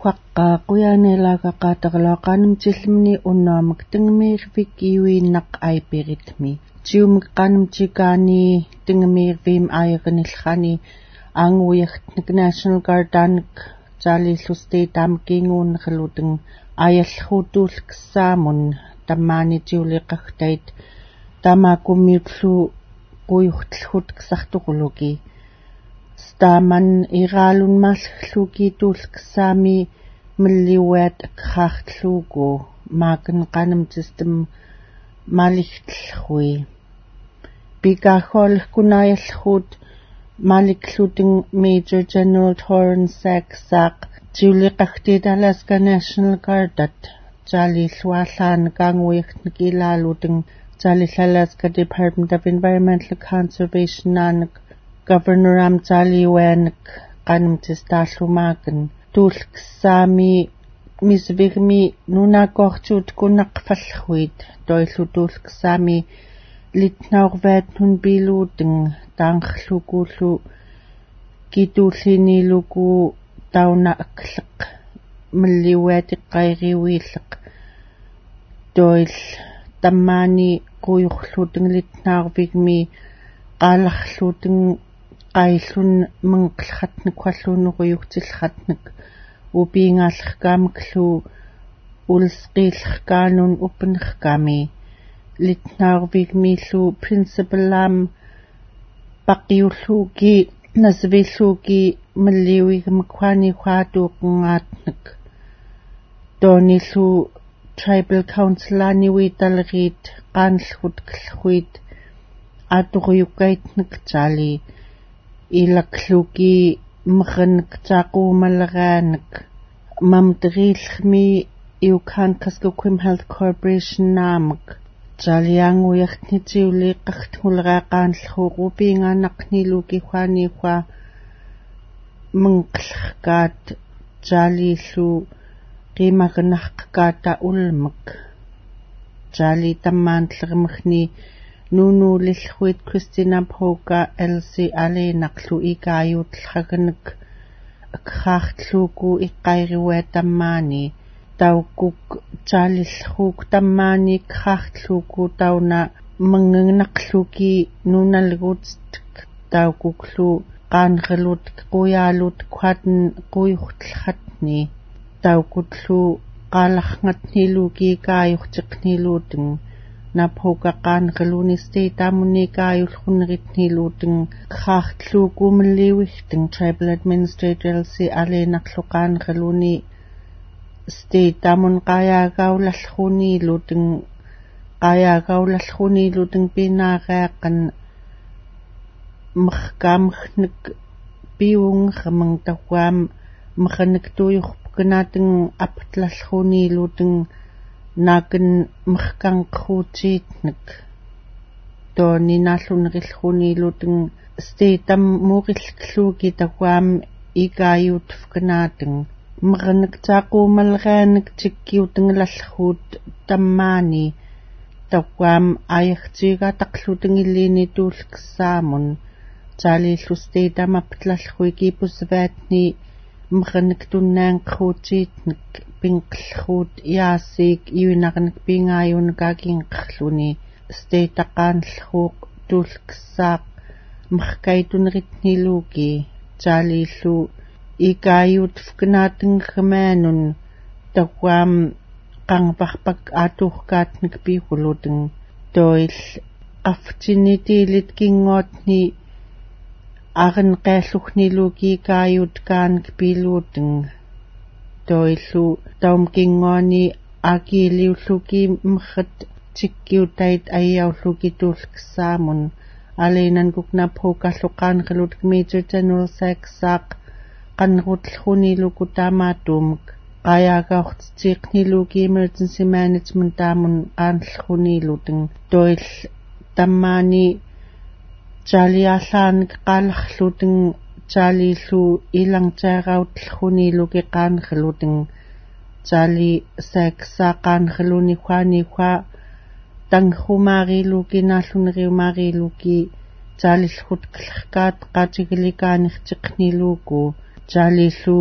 Quaqqa quyaanelaaka qaataqaloaqaanum tillimni unnaamak tingmiirvik iuinnaq aipiritmi tiumik qanum tikaani tingmiirviim aiqinillani aanguiartnik National Guardanik taalillusti taamkiinguunnerluting ayallruutuulkissaamun tammaani tiuliqagtait tamaakummiullu quyurtlhut ksartuquluki Staman iraalun maalluki tuulksaami milliuat akhaartluugu maakan qanam system maalichtlhui pikaahhoolkunayallruut maalikluting Major General Torrance Sack tiuliqagtiit Alaska National Guardat taalilluallaan kaanguiartnik ilaaluting Alaska Department of Environmental Conservation naanak Governor Amtaliwanak qanumtistaallumaaqan tuulksaami misvirmi nunakortuut kunaqfallhuit toillu tuulksaami litnaurvaat nun biluuting taanqlukullu kituulliniluku tauna akleq malliuatiqqairiuilleq toil tammaani quyurluuting litnaarvigmi qaalarluuting qaillun menqlhatnik qualluuneruyugtillhatnik upiingaallerkaamaklu ulsqiillerkaanun uppenerkaami litnaarvigmiillu principalaam paqiulluuki nasvilluuki malliuigmakwaani huatuuqngaatnik toonillu tribal councilani wiitaleriit qaanllhutkllhuit aturuyukaitnik taali ilakluki mranik taaquumalleraanik mamteriillmi Yukon Kuskokwim Health Corporation naamak taalianguiartnitiuliiqqartmuleraaqaanllhuurupiingaanaqniluki huaniihua menqllerkaat taaliillu qiimarinarqkaata ulmak taali tammaantlermerni nunuulillhuit Christina Poga LC aleenaqlu ikaayuutlhaganik akhaartluuku iqqairiwaa tammaani taukuk taalillhuuk tammaani akhaartluuku tauna mangnaqluki nunalgutstik taukuklu qaanrelut quyaalut quaten quyurtlhatni taukutlu qaalarngatniluki kaayurtiqniluuting Napoga qaanreluni stateamuni kaayullrunneritniluuting khaartluuku malliuigting Tribal Administrator LC aleenaqlu qaanreluni stateamun qaayagaulallruniluuting pinaaqaaqan merkaamrnik piungermang tawaam meraniktuuyurpkanaating aptlallruniluuting naakan merkanqruutiitnik tooni naallunerilluuniluuting stateam muurillkluuki tawaam ikaayuutfkanaating meranik taaquumalleraanik tikkiutingalallruut tammaani tawaam ayartiigaataqlutingilliini tuulkissaamun taaliillu stateam aptlallrui kiipusvaatni meranik tunnaanqruutiitnik pinqllruut yaasiik iuinarnik pingaayuunakaakinqerluni stateaqaanllruuq tuulkissaaq merkaituneritniluuki taaliillu ikaayuutfkanaatingermaanun tawaam qanvarpak aatuurkaatnik piihuluting toil qaftinitiilit kingootni arenqeallugniluuki ikaayuutkaanik piiluuting toillu taumkingooni akiiliulluki merrat tikkiutait ayaulluki tuulkissaamun aleenankuk Napogallu qaanrelutik Major General Sack qanrutlruniluku taamaatuumik qaayagaortitiiqniluki emergency management taamun qaanllruniluting toil tammaani taaliaallaanik qaalarluuting taaliillu ilangtaarautlruniluki qaanreluting taali saaqaanreluni huaniihua tanghumaariluki naalluneriumaariluki taalillhutklerkaat qaatigilikaanirtiqniluuku taalillu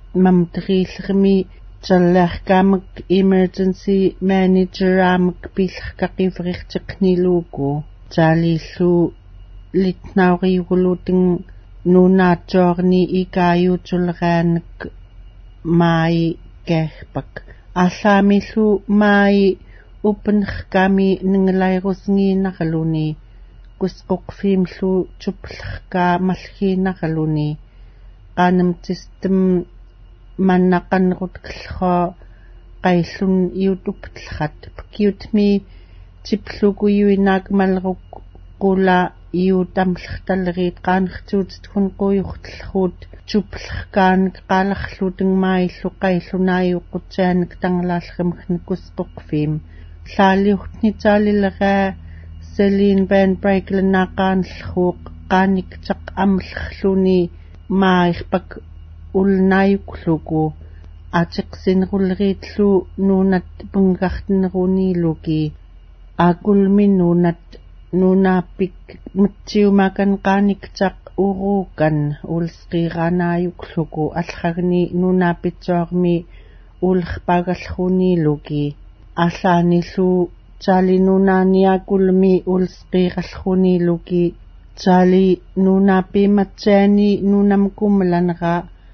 mamtriillermi tallarkaamak emergency manager aamak pillerkaqiveriqteqniluuku taalillu litnauriuguluting nuunaatsoorni ikaayuutulleraanak maai kerpak allaamillu maai upennerkaami ningalairusngiinaraluni kusqoqfiimlu tuplerkaa malliinaraluni qaanamtistam mannaqannerutkallra qaillun iutuptlrat kiutmi tipluguyuinaakmalleruk qula iutamlertallerit qaannertuutit hunquyurtllerut tuplerkaan qaalarluting maillu qaillunaajuqqutianak tangalaallerimagna kusqoqfiim llaaliurtnitaalilleraa Celine Van Breiklenaaqaanlluuq qaanikteq amlerluni maairpak ulnaayuklugu atiqsineruleriitlu nuunat pungartineruniilugi aakulmin nuunaapik matsiumakan qaanikteq uruukan ulsqiiraanaayuklugu allragni nuunaapitsoormi ullerpaagalleruniilugi allaanillu Charlie nuunaaniakulmi ulsqiirallruniilugi Charlie nuunaapiimatsiani nuunamkumlanera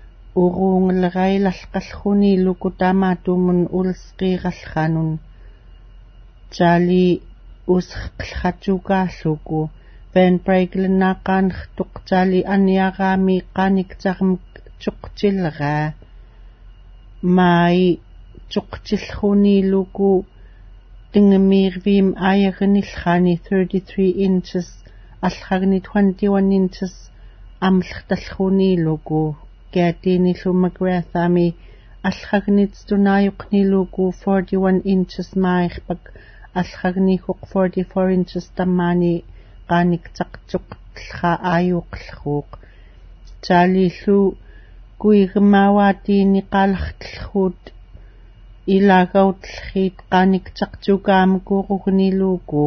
uruungelerailalqallruniiluku taamaatumun ulsqiirallranun Charlie usqillratuukaalluku Van Breiklenaaqaanertuq Charlie aniaraami qaaniktarmak tuqtilleraa maai tuqtillruniiluku tingamirviim aayaganillraani 33 inches allragni 21 inches amlertallruniilugu kiatiinillu McGrathami allragnitstunaayuqnilugu 41 inches maairpak allragni huq 44 inches tammaani qaanikteqtuqtellra aayuuqllruuq taalillu kuigmaawaatiini qaalartellruut ilaagautllerit qaanikteqtukaamakuurugniluuku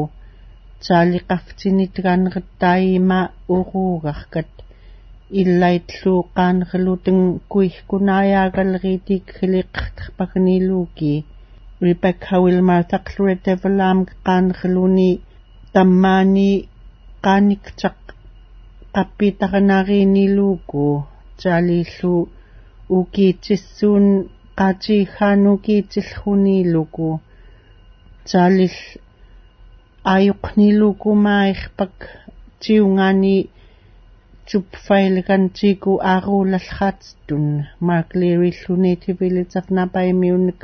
taaliqaftinitgaanerittaayiima uruugarkat illaitlu qaanerluting kuihkunaayaagaleriitik hiliqerterpagniluuki Rebecca Wilmar taqluretevalaam qaanerluni tammaani qaanikteq qappitaranariiniluuku taalillu ukiitissuun qaatiikhaanukiitillruniiluku taalil aayuqniluku maairpak tiungaani tupfailgantiku aaruulalraatstun Mark Leary Native Village of Napaimiunik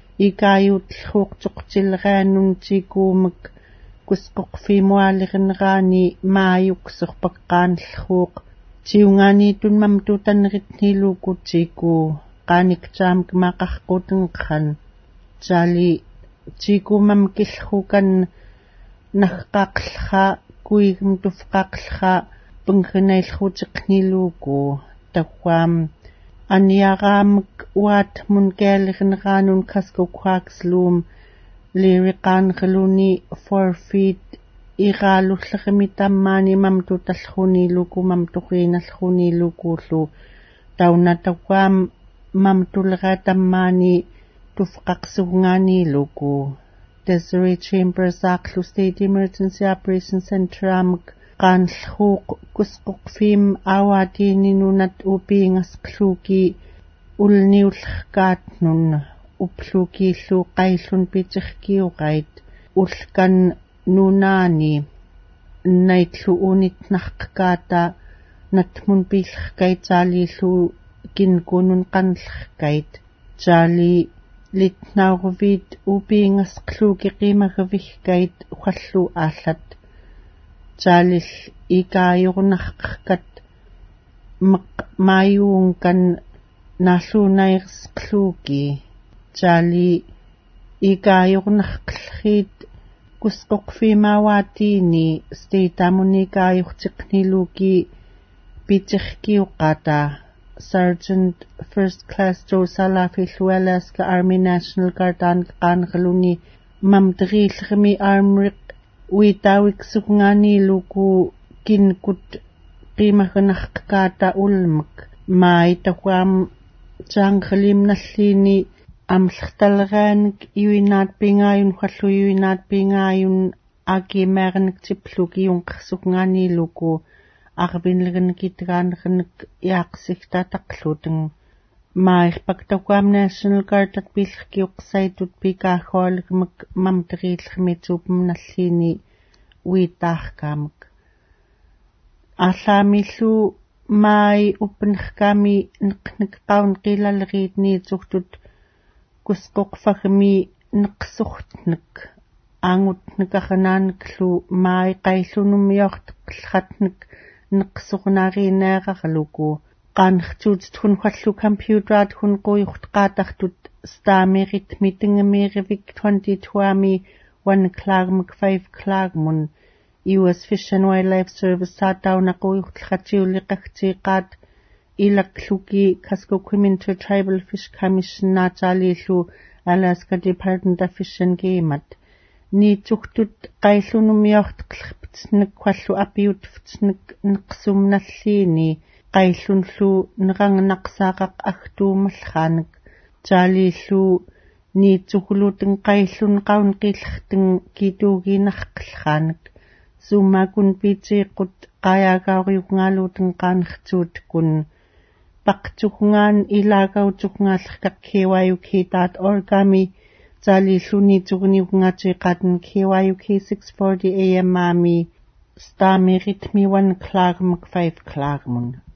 ikaayuutlluuqtuqtilleраанунтикуумак кусқоқфимуалернераани мааюксерпаккаанллруuq тиунгаанитунмам тутаннеритнилуукутику qaaniktaamk maqarqutengqan taali tikumam killrukan naqqaqllra kuigum tufqaqllra pungnailrutiqniluuku tawwaam aniaraamak uat munkealerneranun kaskokwaakslum liriqaanreluni 4 feet iraalullerimi tammaani mamtutallruniluku mamtuqiinallrunilukullu taunatawwaam mamtuleratammaani tufqaqsuungaaniluku Desiree Chambers Aaqlu State Emergency Operations Center amak qaanllruuq kusqoqfiim aawaatiininunat upiingasqluuki ulniullerkaatnun upluukiillu qaillun pitirkiuqait ulkan nunaani naitlu unitnarqkaata natmun piillerkait saaliillu kinkunun qanlerkait saali litnaurvit upiingasqluuki qiimagavihkait uallu aallat saalil ikaayurnarqerkat maayuunkan naalluunairsqluuki saali ikaayurnarqellriit kusqoqfiimaawaatiini stateamunikaayurtiqniluuki pitirkiuqata Sergeant First Class Joe Salafillu Alaska Army National Guard qaanerluni mamteriillermi armriq uitaawiksugnaaniluku kinkut qiimaganarqkaata ulmak maitawam Janglim nallini amlchtalgaanik iwinaat pingaayun khallu iwinaat pingaayun agi meernik tiplugi yunqsuqnganiluku arbinlgnikitgaanrnik yaaqsigta taqluteng mairpaktakwam National Guard at bilkiuqsaitut pikaahhoalgmak mamteriillermituupam nallini uitaarkaamak allaamillu mai uppenhkami neqneqaun qilaleriitniitsurtut kusqoqfagmi neqsortnek angutneqarnaaniklu mai qaillunummiorteqlratnek neqsornaarineerarluku qaanrtuut hun khallu computerat hun qoyurtqaatartut staamerit mitengemiirivik 2020 1 klaarmak 5 klaarmun US Fish and Wildlife Service saataunaquyurtlratiulliqagtiiqaat ilakluki Kuskokwim Intertribal Fish Commission naataalillu Alaska Department of Fish and Game niitsurtut qaillunummiorteqlerpitsnek khallu apiutfitsnek neqsumnalliini qaillunlu nerangnaqsaaqaq agtuumallraanek taalillu niitsugluten qaillun qaunqillerteng kituugiinarqellraanek summakun piitsiiqut qaayagauriuqngaaluten qaanrtuut kun paqtuqngaan ilaagautsuqngaallerkaq KYUK.org-ami taalillu niitsugniuqngaatiiqaaten KYUK 640 AM-ami staameritmi 1 klaarmak 5 klaarmun